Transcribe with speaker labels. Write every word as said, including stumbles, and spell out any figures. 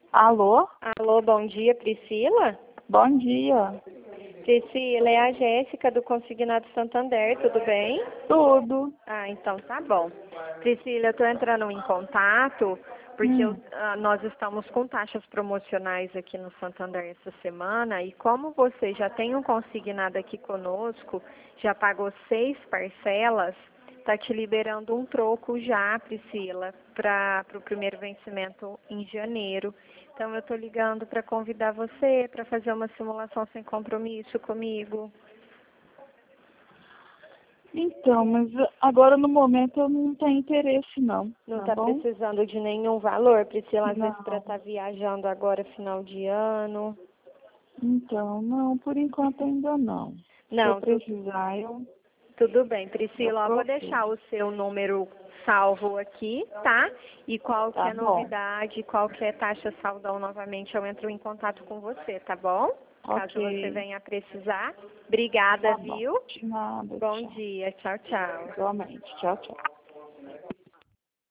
Speaker 1: Alô?
Speaker 2: Alô, bom dia, Priscila?
Speaker 1: Bom dia.
Speaker 2: Priscila, é a Jéssica do Consignado Santander, tudo bem?
Speaker 1: Tudo.
Speaker 2: Ah, então tá bom. Priscila, eu estou entrando em contato porque eu,
Speaker 1: Hum.
Speaker 2: ah, nós estamos com taxas promocionais aqui no Santander essa semana e como você já tem um consignado aqui conosco, já pagou seis parcelas, está te liberando um troco já, Priscila, para o primeiro vencimento em janeiro. Então eu estou ligando para convidar você para fazer uma simulação sem compromisso comigo.
Speaker 1: Então, mas agora no momento eu não tenho interesse não.
Speaker 2: Não
Speaker 1: Tá
Speaker 2: está
Speaker 1: bom?
Speaker 2: precisando de nenhum valor, Priscila, às vezes para
Speaker 1: Não.
Speaker 2: estar viajando agora final de ano.
Speaker 1: Então, não, por enquanto ainda não. Se eu
Speaker 2: Não, tu,
Speaker 1: precisar, eu,
Speaker 2: tudo bem,
Speaker 1: eu
Speaker 2: Priscila, ó, vou
Speaker 1: procuro.
Speaker 2: deixar o seu número salvo aqui, tá? E
Speaker 1: Tá
Speaker 2: qualquer
Speaker 1: bom.
Speaker 2: novidade, qualquer taxa saldão novamente, eu entro em contato com você, tá bom? Caso você
Speaker 1: Ok.
Speaker 2: venha a precisar. Obrigada,
Speaker 1: Tá bom.
Speaker 2: viu?
Speaker 1: De nada,
Speaker 2: Bom
Speaker 1: tchau.
Speaker 2: dia, tchau, tchau.
Speaker 1: Igualmente. Tchau, tchau.